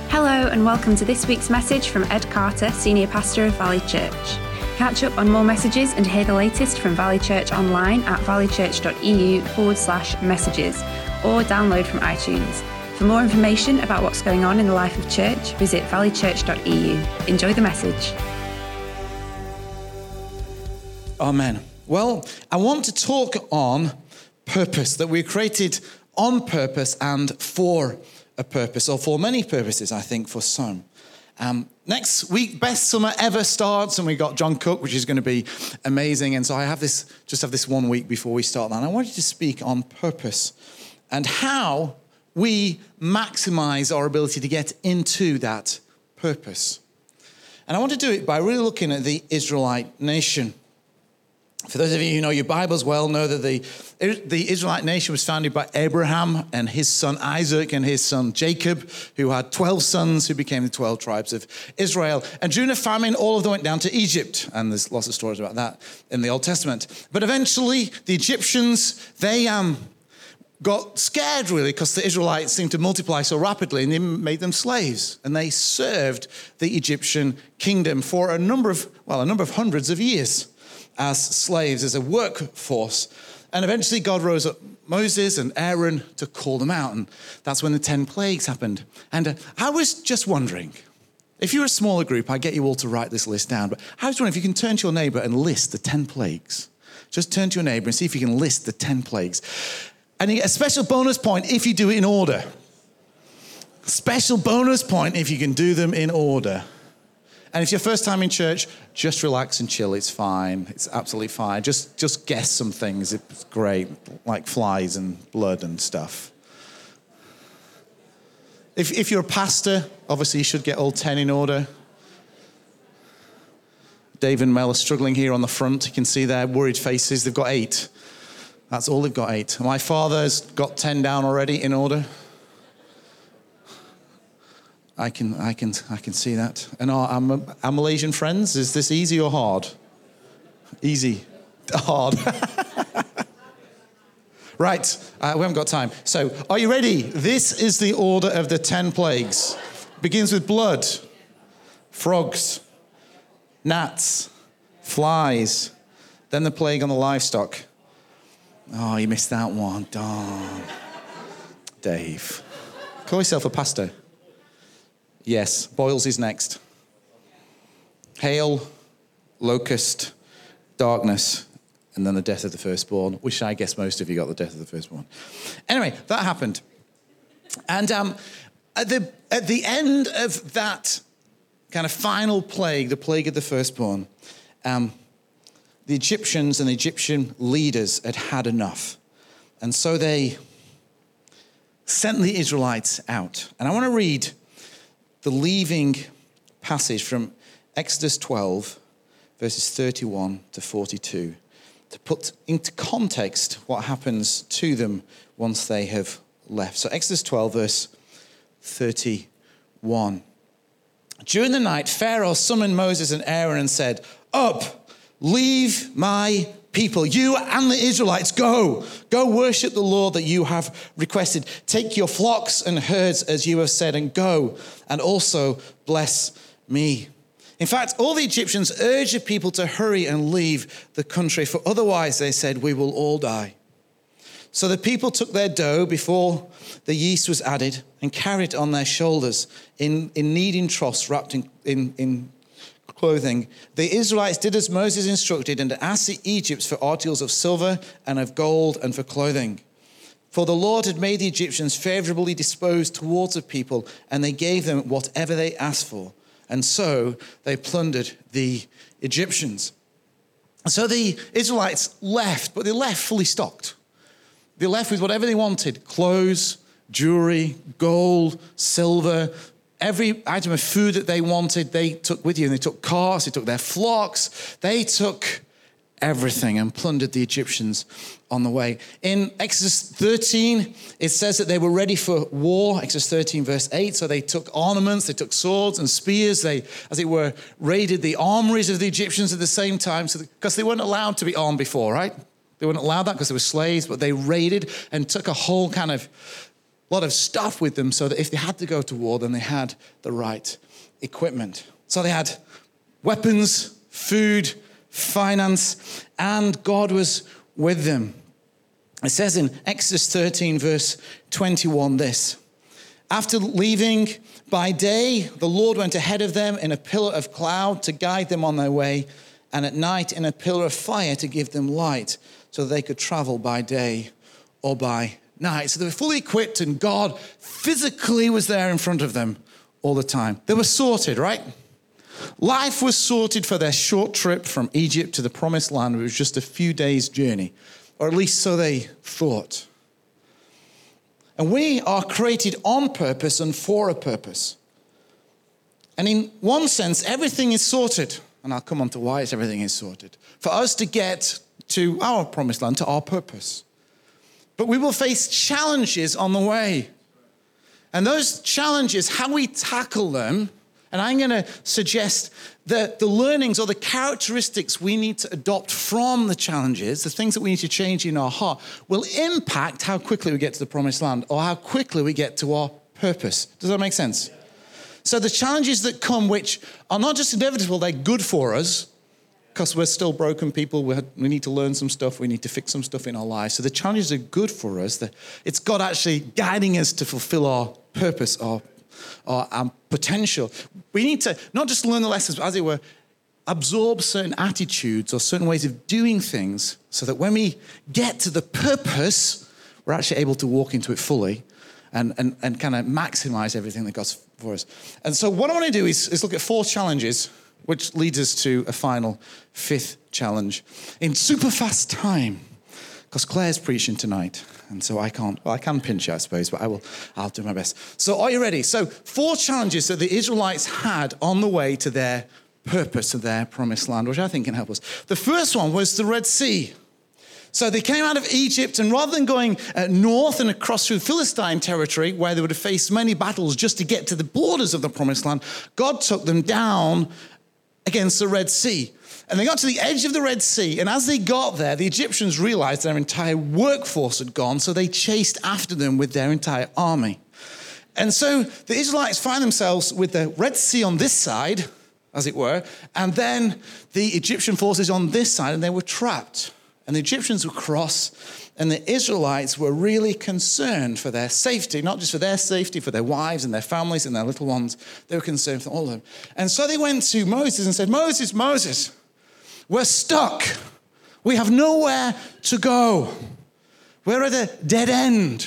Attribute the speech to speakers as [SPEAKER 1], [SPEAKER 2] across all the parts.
[SPEAKER 1] Hello and welcome to this week's message from Ed Carter, Senior Pastor of Valley Church. Catch up on more messages and hear the latest from Valley Church online at valleychurch.eu/messages or download from iTunes. For more information about what's going on in the life of church, visit valleychurch.eu. Enjoy the message.
[SPEAKER 2] Amen. Well, I want to talk on purpose, that we're created on purpose and for a purpose, or for many purposes, I think, for some. Next week, Best Summer Ever starts, and we got John Cook, which is going to be amazing. And so I have this 1 week before we start that. And I wanted to speak on purpose and how we maximize our ability to get into that purpose. And I want to do it by really looking at the Israelite nation. For those of you who know your Bibles well, know that the Israelite nation was founded by Abraham and his son Isaac and his son Jacob, who had 12 sons who became the 12 tribes of Israel. And during a famine, all of them went down to Egypt. And there's lots of stories about that in the Old Testament. But eventually, the Egyptians, they got scared, really, because the Israelites seemed to multiply so rapidly, and they made them slaves. And they served the Egyptian kingdom for a number of hundreds of years as slaves, as a workforce. And eventually God rose up Moses and Aaron to call them out. And that's when the 10 plagues happened. And I was just wondering, if you're a smaller group, I get you all to write this list down. But I was wondering if you can turn to your neighbor and list the 10 plagues. Just turn to your neighbor and see if you can list the 10 plagues. And you get a special bonus point if you do it in order. Special bonus point if you can do them in order. And if you're first time in church, just relax and chill. It's fine. It's absolutely fine. Just guess some things. It's great, like flies and blood and stuff. If you're a pastor, obviously you should get all 10 in order. Dave and Mel are struggling here on the front. You can see their worried faces. They've got 8. That's all they've got, 8. My father's got 10 down already in order. I can see that. And our Malaysian friends, is this easy or hard? Easy. Hard. Right, we haven't got time. So, are you ready? This is the order of the 10 plagues. Begins with blood, frogs, gnats, flies, then the plague on the livestock. Oh, you missed that one. Darn. Dave. Call yourself a pastor. Yes, boils is next. Hail, locust, darkness, and then the death of the firstborn, which I guess most of you got the death of the firstborn. Anyway, that happened. And at the end of that kind of final plague, the plague of the firstborn, the Egyptians and the Egyptian leaders had had enough. And so they sent the Israelites out. And I want to read the leaving passage from Exodus 12, verses 31 to 42, to put into context what happens to them once they have left. So Exodus 12, verse 31. During the night, Pharaoh summoned Moses and Aaron and said, "Up, leave my people, you and the Israelites, go worship the Lord that you have requested. Take your flocks and herds as you have said, and go, and also bless me." In fact, all the Egyptians urged the people to hurry and leave the country, for otherwise, they said, we will all die. So the people took their dough before the yeast was added and carried it on their shoulders in kneading troughs wrapped in clothing. The Israelites did as Moses instructed and asked the Egyptians for articles of silver and of gold and for clothing. For the Lord had made the Egyptians favorably disposed towards the people, and they gave them whatever they asked for. And so they plundered the Egyptians. So the Israelites left, but they left fully stocked. They left with whatever they wanted: clothes, jewelry, gold, silver. Every item of food that they wanted, they took with you. And they took carts, they took their flocks, they took everything and plundered the Egyptians on the way. In Exodus 13, it says that they were ready for war. Exodus 13, verse 8. So they took ornaments, they took swords and spears. They, as it were, raided the armories of the Egyptians at the same time, because they weren't allowed to be armed before, right? They weren't allowed that because they were slaves, but they raided and took a whole kind of lot of stuff with them so that if they had to go to war, then they had the right equipment. So they had weapons, food, finance, and God was with them. It says in Exodus 13, verse 21, this: after leaving by day, the Lord went ahead of them in a pillar of cloud to guide them on their way, and at night in a pillar of fire to give them light, so that they could travel by day or by night. So they were fully equipped, and God physically was there in front of them all the time. They were sorted, right? Life was sorted for their short trip from Egypt to the Promised Land. It was just a few days' journey, or at least so they thought. And we are created on purpose and for a purpose. And in one sense, everything is sorted. And I'll come on to why everything is sorted. For us to get to our promised land, to our purpose. But we will face challenges on the way. And those challenges, how we tackle them, and I'm going to suggest that the learnings or the characteristics we need to adopt from the challenges, the things that we need to change in our heart, will impact how quickly we get to the promised land or how quickly we get to our purpose. Does that make sense? So the challenges that come, which are not just inevitable, they're good for us because we're still broken people. We need to learn some stuff. We need to fix some stuff in our lives. So the challenges are good for us. It's God actually guiding us to fulfill our purpose, our potential. We need to not just learn the lessons, but as it were, absorb certain attitudes or certain ways of doing things so that when we get to the purpose, we're actually able to walk into it fully and kind of maximize everything that God's for us. And so what I want to do is look at 4 challenges, which leads us to a final 5th challenge in super fast time, because Claire's preaching tonight. And so I can pinch you, I suppose, but I'll do my best. So are you ready? So 4 challenges that the Israelites had on the way to their purpose of their promised land, which I think can help us. The first one was the Red Sea. So they came out of Egypt, and rather than going north and across through Philistine territory, where they would have faced many battles just to get to the borders of the promised land, God took them down against the Red Sea. And they got to the edge of the Red Sea, and as they got there, the Egyptians realized their entire workforce had gone, so they chased after them with their entire army. And so the Israelites find themselves with the Red Sea on this side, as it were, and then the Egyptian forces on this side, and they were trapped. And the Egyptians would cross, and the Israelites were really concerned for their safety, not just for their safety, for their wives and their families and their little ones. They were concerned for all of them. And so they went to Moses and said, Moses, we're stuck. We have nowhere to go. We're at a dead end.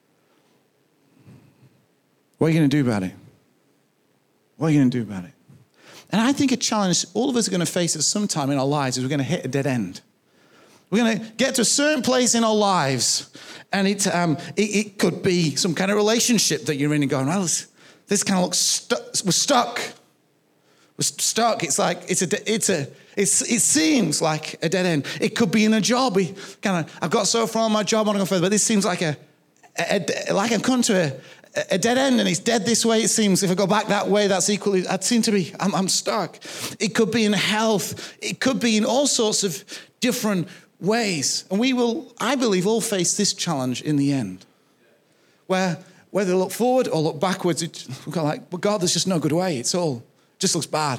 [SPEAKER 2] What are you going to do about it? What are you going to do about it? And I think a challenge all of us are going to face at some time in our lives is we're going to hit a dead end. We're going to get to a certain place in our lives, and it could be some kind of relationship that you're in and going, well, this kind of looks we're stuck. We're stuck. It's like it seems like a dead end. It could be in a job. I've got so far on my job, I want to go further, but this seems like I've come to a dead end, and it's dead this way. It seems if I go back that way, that's equally. I'm stuck. It could be in health. It could be in all sorts of different ways. And we will, I believe, all face this challenge in the end. Where whether look forward or look backwards, we go like, well, God, there's just no good way. It just looks bad.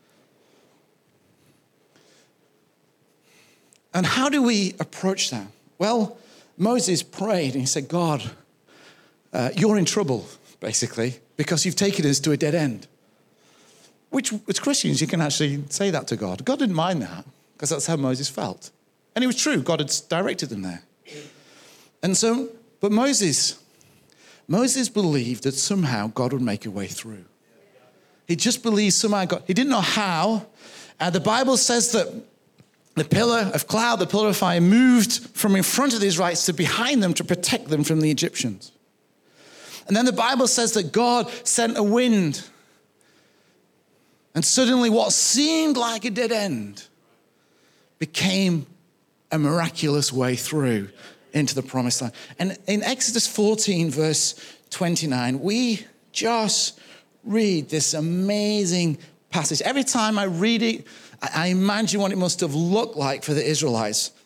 [SPEAKER 2] And how do we approach that? Well, Moses prayed and he said, God, you're in trouble, basically, because you've taken us to a dead end. Which, as Christians, you can actually say that to God. God didn't mind that, because that's how Moses felt. And it was true. God had directed them there. And so, but Moses believed that somehow God would make a way through. He just believed somehow God. He didn't know how. The Bible says that the pillar of cloud, the pillar of fire moved from in front of the Israelites to behind them to protect them from the Egyptians. And then the Bible says that God sent a wind. And suddenly what seemed like a dead end became a miraculous way through into the promised land. And in Exodus 14, verse 29, we just read this amazing passage. Every time I read it, I imagine what it must have looked like for the Israelites.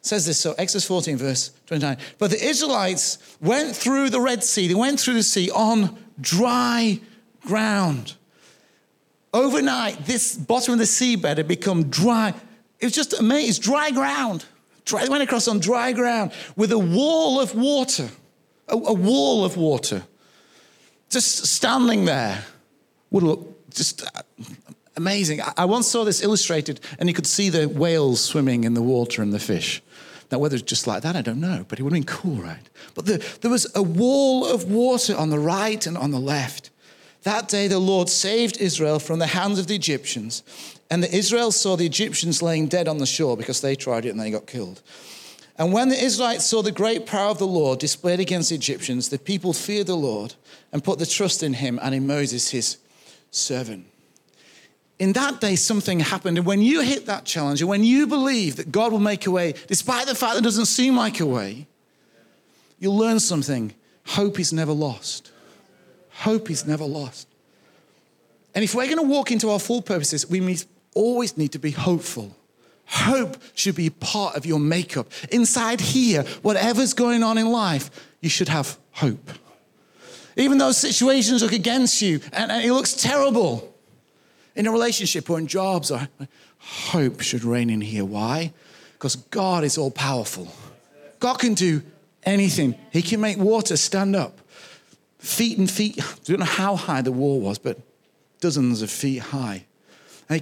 [SPEAKER 2] It says this, so Exodus 14, verse 29. But the Israelites went through the Red Sea. They went through the sea on dry ground. Overnight, this bottom of the seabed had become dry. It was just amazing. It's dry ground. They went across on dry ground with a wall of water. A wall of water. Just standing there would look just amazing. I once saw this illustrated, and you could see the whales swimming in the water and the fish. Now, whether it's just like that, I don't know, but it would have been cool, right? But there was a wall of water on the right and on the left. That day, the Lord saved Israel from the hands of the Egyptians, and the Israelites saw the Egyptians laying dead on the shore because they tried it and they got killed. And when the Israelites saw the great power of the Lord displayed against the Egyptians, the people feared the Lord and put their trust in him and in Moses, his servant. In that day, something happened. And when you hit that challenge, and when you believe that God will make a way, despite the fact that it doesn't seem like a way, you'll learn something. Hope is never lost. Hope is never lost. And if we're going to walk into our full purposes, we always need to be hopeful. Hope should be part of your makeup. Inside here, whatever's going on in life, you should have hope. Even though situations look against you and it looks terrible in a relationship or in jobs, hope should reign in here. Why? Because God is all powerful. God can do anything. He can make water stand up. Feet and feet. I don't know how high the wall was, but dozens of feet high. And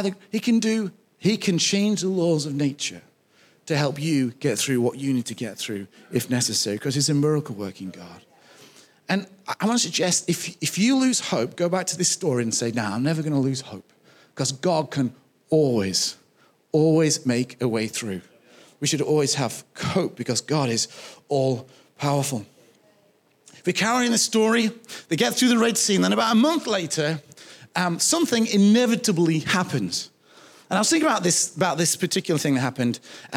[SPEAKER 2] he can change the laws of nature to help you get through what you need to get through if necessary, because he's a miracle working God. And I want to suggest if you lose hope, go back to this story and say, I'm never going to lose hope, because God can always make a way through. We should always have hope because God is all powerful. If we carry on the story, they get through the Red Sea, and then about a month later, something inevitably happens. And I was thinking about this particular thing that happened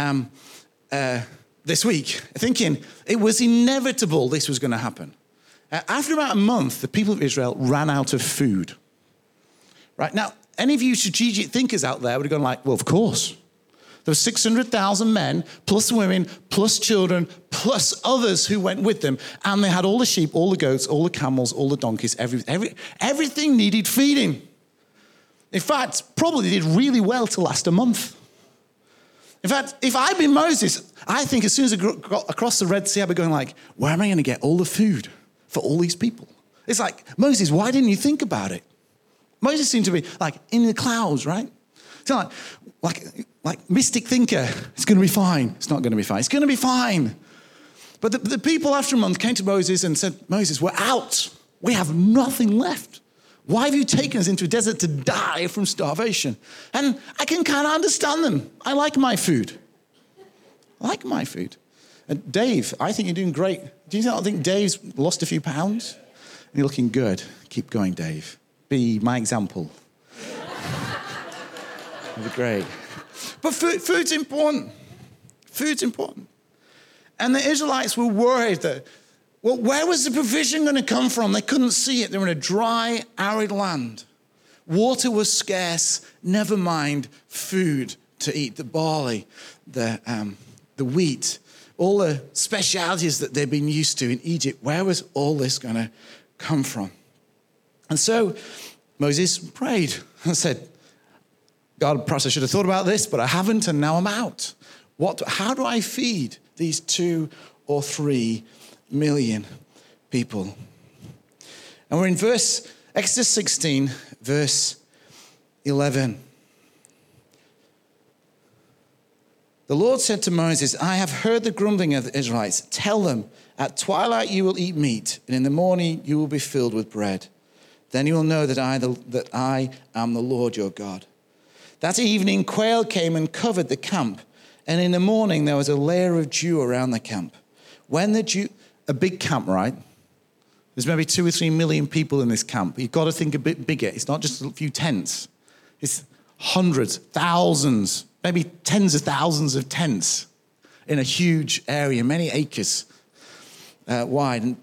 [SPEAKER 2] this week, thinking it was inevitable this was going to happen. After about a month, the people of Israel ran out of food. Right now, any of you strategic thinkers out there would have gone like, well, of course. There were 600,000 men, plus women, plus children, plus others who went with them. And they had all the sheep, all the goats, all the camels, all the donkeys, everything needed feeding. In fact, probably did really well to last a month. In fact, if I'd been Moses, I think as soon as I got across the Red Sea, I'd be going like, where am I going to get all the food for all these people? It's like, Moses, why didn't you think about it? Moses seemed to be like in the clouds, right? So like mystic thinker, it's going to be fine. It's not going to be fine. It's going to be fine. But the people after a month came to Moses and said, Moses, we're out. We have nothing left. Why have you taken us into a desert to die from starvation? And I can kind of understand them. I like my food. And Dave, I think you're doing great. Do you not think Dave's lost a few pounds? You're looking good. Keep going, Dave. Be my example. That'd be great. But food's important. Food's important. And the Israelites were worried that, well, where was the provision going to come from? They couldn't see it. They were in a dry, arid land. Water was scarce, never mind food to eat. The barley, the wheat, all the specialities that they'd been used to in Egypt. Where was all this going to come from? And so Moses prayed and said, God, perhaps I should have thought about this, but I haven't, and now I'm out. How do I feed these 2 or 3 million people? And we're in Exodus 16, verse 11. The Lord said to Moses, I have heard the grumbling of the Israelites. Tell them, at twilight you will eat meat, and in the morning you will be filled with bread. Then you will know that I am the Lord your God. That evening, quail came and covered the camp, and in the morning there was a layer of dew around the camp. A big camp, right? There's maybe 2 or 3 million people in this camp. You've got to think a bit bigger. It's not just a few tents. It's hundreds, thousands, maybe tens of thousands of tents in a huge area, many acres wide. And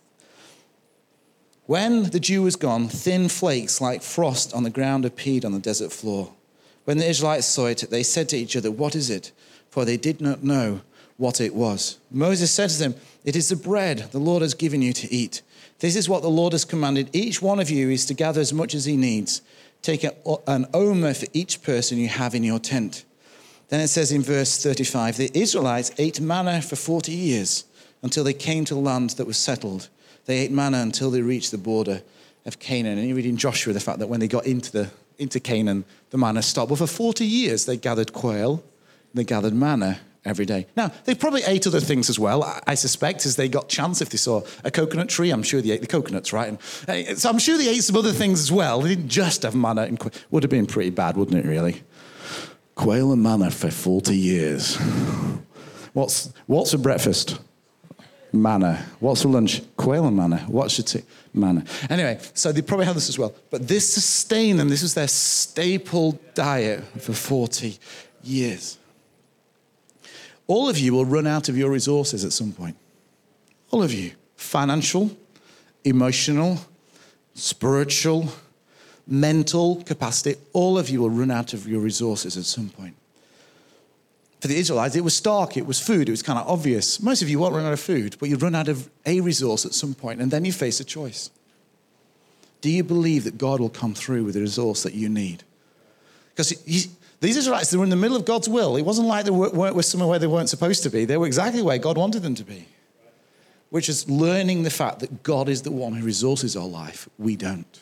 [SPEAKER 2] when the dew was gone, thin flakes like frost on the ground appeared on the desert floor. When the Israelites saw it, they said to each other, what is it? for they did not know what it was. Moses said to them, "It is the bread the Lord has given you to eat. This is what the Lord has commanded. Each one of you is to gather as much as he needs. Take an omer for each person you have in your tent." Then it says in verse 35, the Israelites ate manna for 40 years until they came to land that was settled. They ate manna until they reached the border of Canaan. And you read in Joshua the fact that when they got into Canaan, the manna stopped. Well, for 40 years, they gathered quail, they gathered manna every day. Now, they probably ate other things as well, I suspect, as they got chance. If they saw a coconut tree, I'm sure they ate the coconuts, right? And so I'm sure they ate some other things as well. They didn't just have manna and quail. Would have been pretty bad, wouldn't it, really? Quail and manna for 40 years. What's for breakfast? Manna. What's for lunch? Quail and manna. What's for tea? Manna. Anyway, so they probably had this as well. But this sustained them. This was their staple diet for 40 years. All of you will run out of your resources at some point. All of you. Financial, emotional, spiritual, mental capacity. All of you will run out of your resources at some point. For the Israelites, it was stark, it was food, it was kind of obvious. Most of you won't run out of food, but you run out of a resource at some point, and then you face a choice. Do you believe that God will come through with the resource that you need? Because these Israelites, they were in the middle of God's will. It wasn't like they were somewhere where they weren't supposed to be. They were exactly where God wanted them to be, which is learning the fact that God is the one who resources our life. We don't.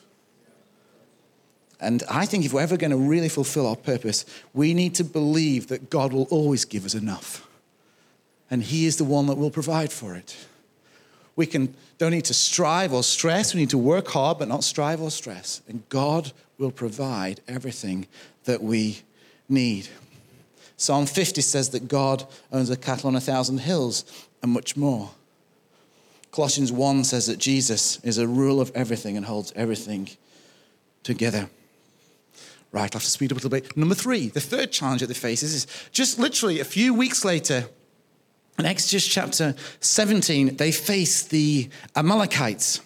[SPEAKER 2] And I think if we're ever going to really fulfill our purpose, we need to believe that God will always give us enough. And he is the one that will provide for it. We don't need to strive or stress. We need to work hard, but not strive or stress. And God will provide everything that we need. Psalm 50 says that God owns the cattle on 1,000 hills and much more. Colossians 1 says that Jesus is a ruler of everything and holds everything together. Right, I'll have to speed up a little bit. Number 3, the third challenge that they face is just literally a few weeks later, in Exodus chapter 17, they face the Amalekites,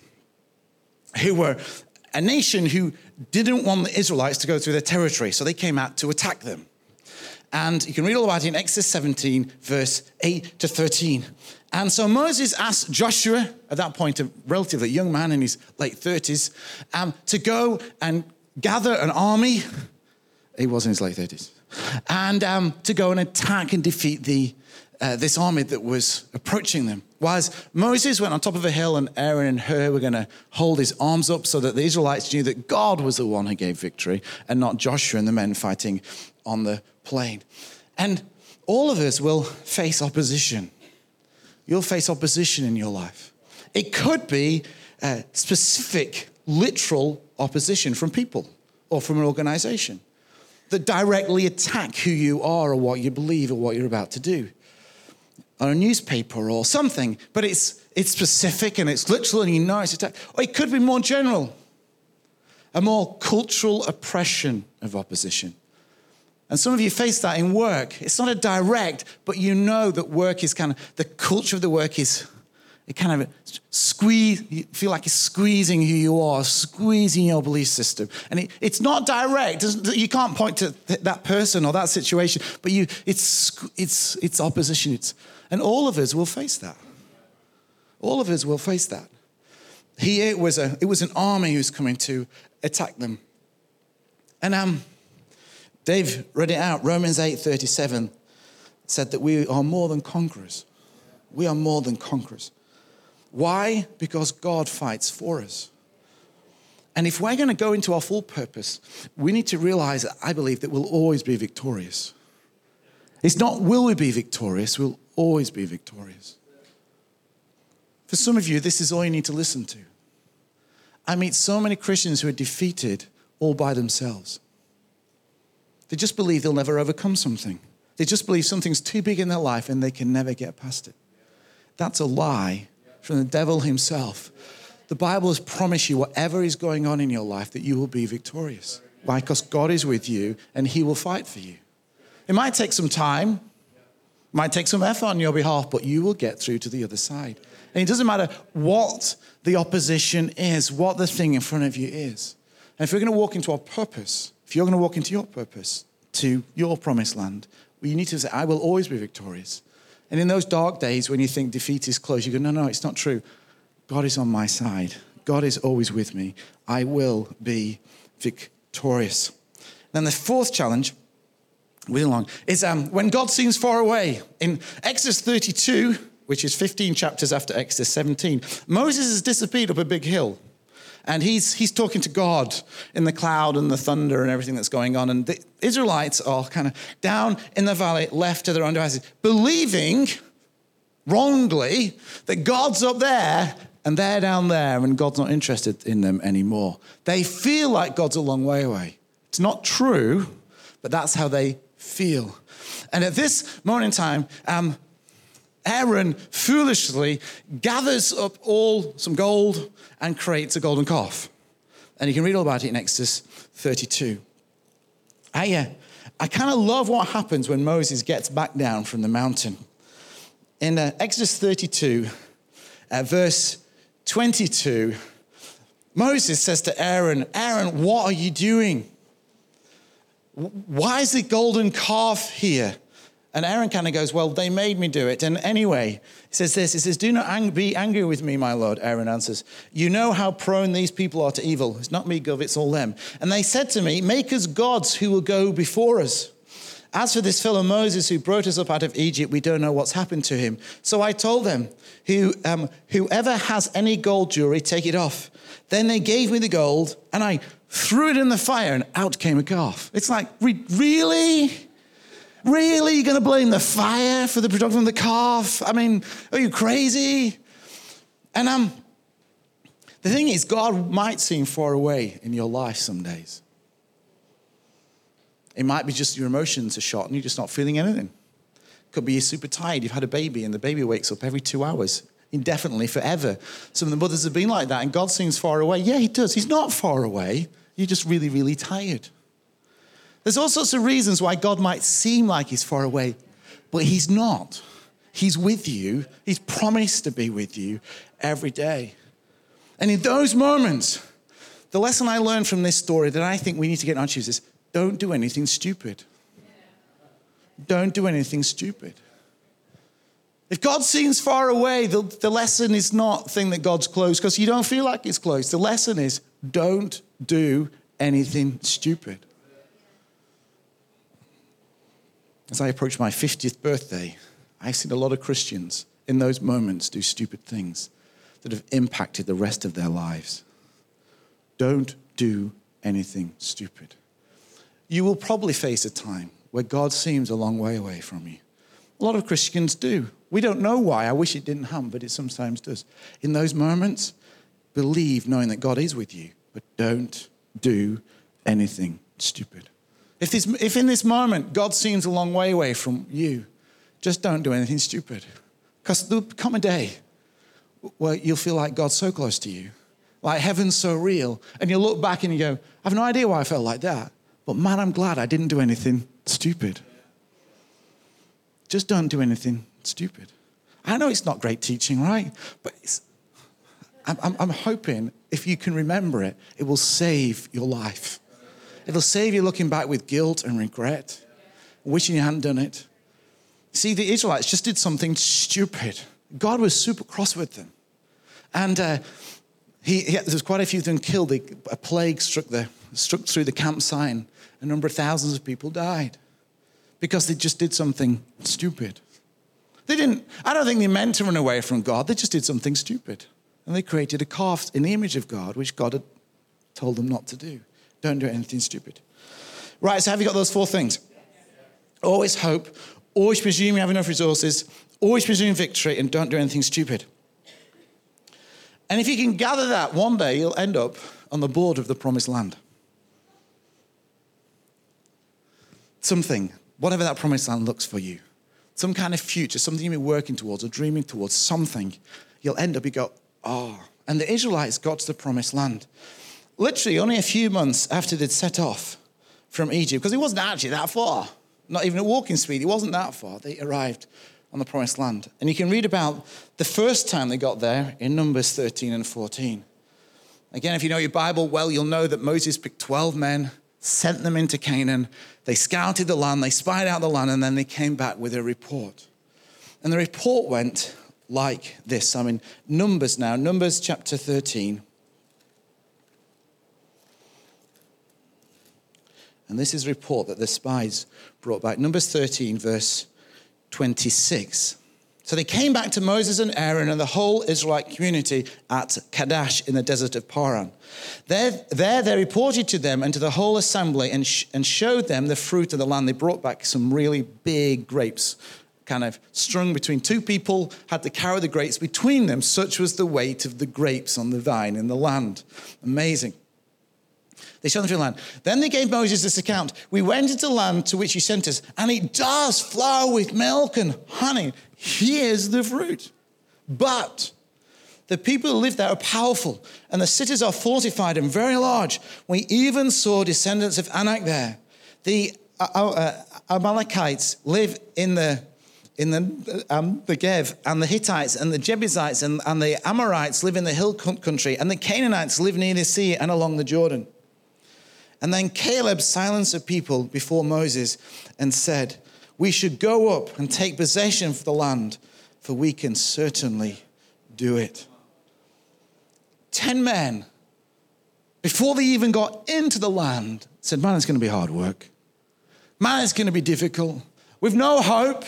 [SPEAKER 2] who were a nation who didn't want the Israelites to go through their territory, so they came out to attack them. And you can read all about it in Exodus 17, verse 8 to 13. And so Moses asked Joshua, at that point a relatively young man in his late 30s, to go and gather an army. He was in his late 30s. And to go and attack and defeat this army that was approaching them. Whilst Moses went on top of a hill and Aaron and Hur were going to hold his arms up so that the Israelites knew that God was the one who gave victory and not Joshua and the men fighting on the plain. And all of us will face opposition. You'll face opposition in your life. It could be specific, literal opposition from people or from an organization that directly attack who you are or what you believe or what you're about to do, or a newspaper or something, but it's specific and it's literal and you know it's attack. Or it could be more general, a more cultural oppression of opposition. And some of you face that in work. It's not a direct, but you know that work is kind of, the culture of the work is, it kind of you feel like it's squeezing who you are, squeezing your belief system. And it's not direct. You can't point to that person or that situation, but it's opposition. And all of us will face that. All of us will face that. It was an army who's coming to attack them. And Dave read it out. Romans 8:37 said that we are more than conquerors. We are more than conquerors. Why? Because God fights for us. And if we're going to go into our full purpose, we need to realize, I believe, that we'll always be victorious. It's not will we be victorious, we'll always be victorious. For some of you, this is all you need to listen to. I meet so many Christians who are defeated all by themselves. They just believe they'll never overcome something. They just believe something's too big in their life and they can never get past it. That's a lie from the devil himself. The Bible has promised you whatever is going on in your life that you will be victorious. Why? Because God is with you and he will fight for you. It might take some time, might take some effort on your behalf, but you will get through to the other side. And it doesn't matter what the opposition is, what the thing in front of you is. And if we're going to walk into our purpose, if you're going to walk into your purpose, to your promised land, But you need to say, I will always be victorious. And in those dark days when you think defeat is close, you go, no, it's not true. God is on my side. God is always with me. I will be victorious. Then the fourth challenge, really long, is when God seems far away. In Exodus 32, which is 15 chapters after Exodus 17, Moses has disappeared up a big hill. And he's talking to God in the cloud and the thunder and everything that's going on. And the Israelites are kind of down in the valley, left to their own devices, believing wrongly that God's up there and they're down there and God's not interested in them anymore. They feel like God's a long way away. It's not true, but that's how they feel. And at this moment in time, Aaron foolishly gathers up some gold and creates a golden calf. And you can read all about it in Exodus 32. I kind of love what happens when Moses gets back down from the mountain. In Exodus 32, verse 22, Moses says to Aaron, Aaron, what are you doing? Why is the golden calf here? And Aaron kind of goes, well, they made me do it. And anyway, he says this, he says, do not be angry with me, my Lord, Aaron answers. You know how prone these people are to evil. It's not me, Gov, it's all them. And they said to me, make us gods who will go before us. As for this fellow Moses who brought us up out of Egypt, we don't know what's happened to him. So I told them, whoever has any gold jewelry, take it off. Then they gave me the gold and I threw it in the fire and out came a calf. It's like, really? Really? You're going to blame the fire for the production of the calf? I mean, are you crazy? And the thing is, God might seem far away in your life some days. It might be just your emotions are shot and you're just not feeling anything. Could be you're super tired, you've had a baby and the baby wakes up every 2 hours, indefinitely, forever. Some of the mothers have been like that and God seems far away. Yeah, he does. He's not far away. You're just really, really tired. There's all sorts of reasons why God might seem like he's far away, but he's not. He's with you. He's promised to be with you every day. And in those moments, the lesson I learned from this story that I think we need to get in our shoes is don't do anything stupid. Don't do anything stupid. If God seems far away, the lesson is not think that God's close because you don't feel like it's close. The lesson is don't do anything stupid. As I approach my 50th birthday, I've seen a lot of Christians in those moments do stupid things that have impacted the rest of their lives. Don't do anything stupid. You will probably face a time where God seems a long way away from you. A lot of Christians do. We don't know why. I wish it didn't happen, but it sometimes does. In those moments, believe knowing that God is with you, but don't do anything stupid. If in this moment God seems a long way away from you, just don't do anything stupid. Because there'll come a day where you'll feel like God's so close to you, like heaven's so real, and you'll look back and you go, I have no idea why I felt like that, but man, I'm glad I didn't do anything stupid. Just don't do anything stupid. I know it's not great teaching, right? But I'm hoping if you can remember it, it will save your life. It'll save you looking back with guilt and regret, wishing you hadn't done it. See, the Israelites just did something stupid. God was super cross with them. And there's quite a few of them killed. A plague struck through the campsite, and a number of thousands of people died because they just did something stupid. I don't think they meant to run away from God. They just did something stupid. And they created a calf in the image of God, which God had told them not to do. Don't do anything stupid. Right, so have you got those 4 things? Always hope, always presume you have enough resources, always presume victory, and don't do anything stupid. And if you can gather that, one day you'll end up on the border of the promised land. Something, whatever that promised land looks for you, some kind of future, something you've been working towards or dreaming towards, something, you'll end up, you go, oh. And the Israelites got to the promised land. Literally only a few months after they'd set off from Egypt, because it wasn't actually that far, not even at walking speed, it wasn't that far, they arrived on the promised land. And you can read about the first time they got there in Numbers 13 and 14. Again, if you know your Bible well, you'll know that Moses picked 12 men, sent them into Canaan. They scouted the land, they spied out the land, and then they came back with a report. And the report went like this. I'm in Numbers now, Numbers chapter 13. And this is a report that the spies brought back. Numbers 13, verse 26. So they came back to Moses and Aaron and the whole Israelite community at Kadesh in the desert of Paran. There they reported to them and to the whole assembly and showed them the fruit of the land. They brought back some really big grapes, kind of strung between two people, had to carry the grapes between them. Such was the weight of the grapes on the vine in the land. Amazing. They showed them through the land. Then they gave Moses this account. We went into the land to which you sent us, and it does flow with milk and honey. Here's the fruit. But the people who live there are powerful, and the cities are fortified and very large. We even saw descendants of Anak there. The Amalekites live in the Negev, and the Hittites and the Jebusites and the Amorites live in the hill country, and the Canaanites live near the sea and along the Jordan. And then Caleb silenced the people before Moses and said, we should go up and take possession of the land, for we can certainly do it. 10 men, before they even got into the land, said, man, it's going to be hard work. Man, it's going to be difficult. We've no hope.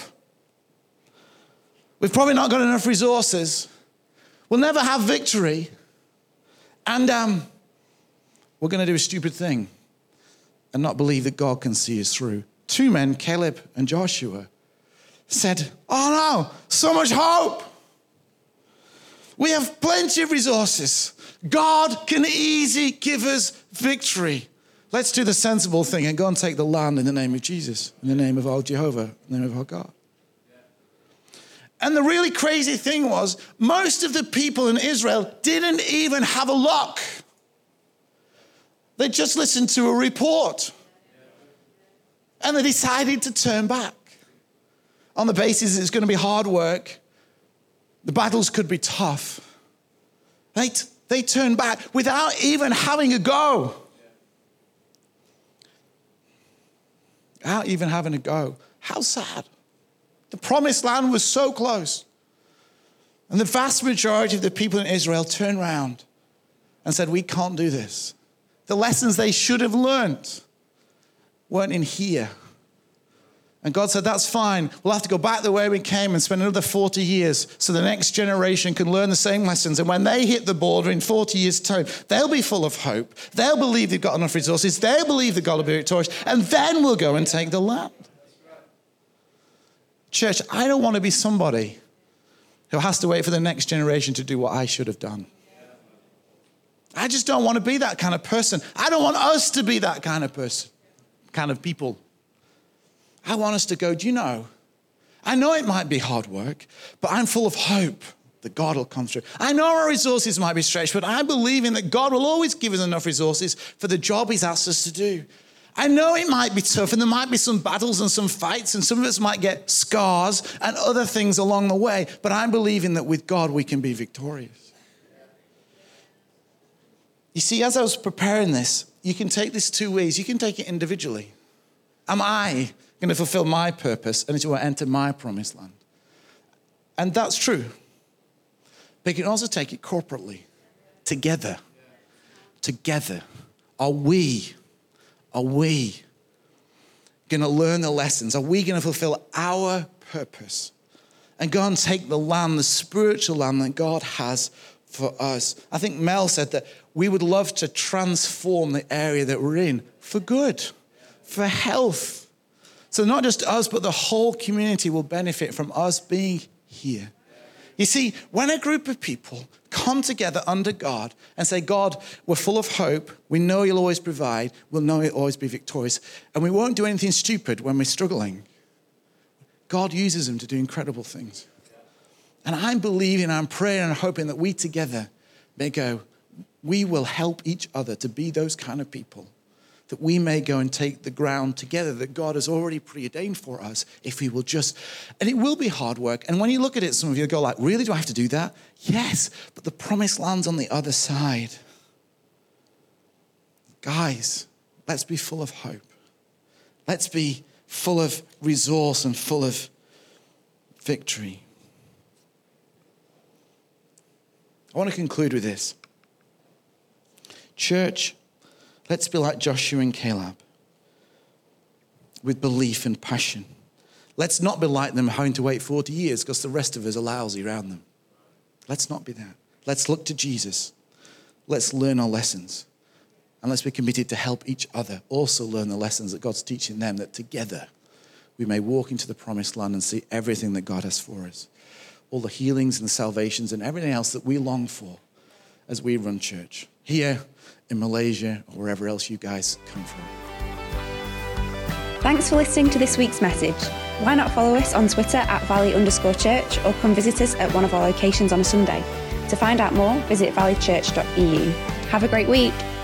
[SPEAKER 2] We've probably not got enough resources. We'll never have victory. And we're going to do a stupid thing and not believe that God can see us through. 2 men, Caleb and Joshua, said, oh no, so much hope. We have plenty of resources. God can easily give us victory. Let's do the sensible thing and go and take the land in the name of Jesus, in the name of our Jehovah, in the name of our God. And the really crazy thing was, most of the people in Israel didn't even have a look. They just listened to a report. And they decided to turn back on the basis it's going to be hard work. The battles could be tough. They turned back without even having a go. Without even having a go. How sad. The promised land was so close. And the vast majority of the people in Israel turned around and said, we can't do this. The lessons they should have learned weren't in here. And God said, that's fine. We'll have to go back the way we came and spend another 40 years so the next generation can learn the same lessons. And when they hit the border in 40 years' time, they'll be full of hope. They'll believe they've got enough resources. They'll believe that God will be victorious. And then we'll go and take the land. Church, I don't want to be somebody who has to wait for the next generation to do what I should have done. I just don't want to be that kind of person. I don't want us to be that kind of person, kind of people. I want us to go, do you know, I know it might be hard work, but I'm full of hope that God will come through. I know our resources might be stretched, but I believe in that God will always give us enough resources for the job he's asked us to do. I know it might be tough and there might be some battles and some fights and some of us might get scars and other things along the way, but I'm believing that with God we can be victorious. You see, as I was preparing this, you can take this 2 ways. You can take it individually. Am I going to fulfill my purpose and to enter my promised land? And that's true. But you can also take it corporately, together. Together. Are we going to learn the lessons? Are we going to fulfill our purpose and go and take the land, the spiritual land that God has for us? I think Mel said that we would love to transform the area that we're in for good, for health. So not just us, but the whole community will benefit from us being here. You see, when a group of people come together under God and say, God, we're full of hope. We know you'll always provide. We'll know you'll always be victorious. And we won't do anything stupid when we're struggling. God uses them to do incredible things. And I'm believing, I'm praying and hoping that we together may go, we will help each other to be those kind of people, that we may go and take the ground together that God has already preordained for us if we will just, and it will be hard work. And when you look at it, some of you go like, really, do I have to do that? Yes, but the promised land's on the other side. Guys, Let's be full of hope. Let's be full of resource and full of victory. I want to conclude with this. Church, let's be like Joshua and Caleb, with belief and passion. Let's not be like them having to wait 40 years because the rest of us are lousy around them. Let's not be that. Let's look to Jesus. Let's learn our lessons. And let's be committed to help each other also learn the lessons that God's teaching them, that together we may walk into the promised land and see everything that God has for us. All the healings and the salvations and everything else that we long for as we run church. Here, in Malaysia, or wherever else you guys come from.
[SPEAKER 1] Thanks for listening to this week's message. Why not follow us on Twitter @valley_church or come visit us at one of our locations on a Sunday. To find out more, visit valleychurch.eu. Have a great week.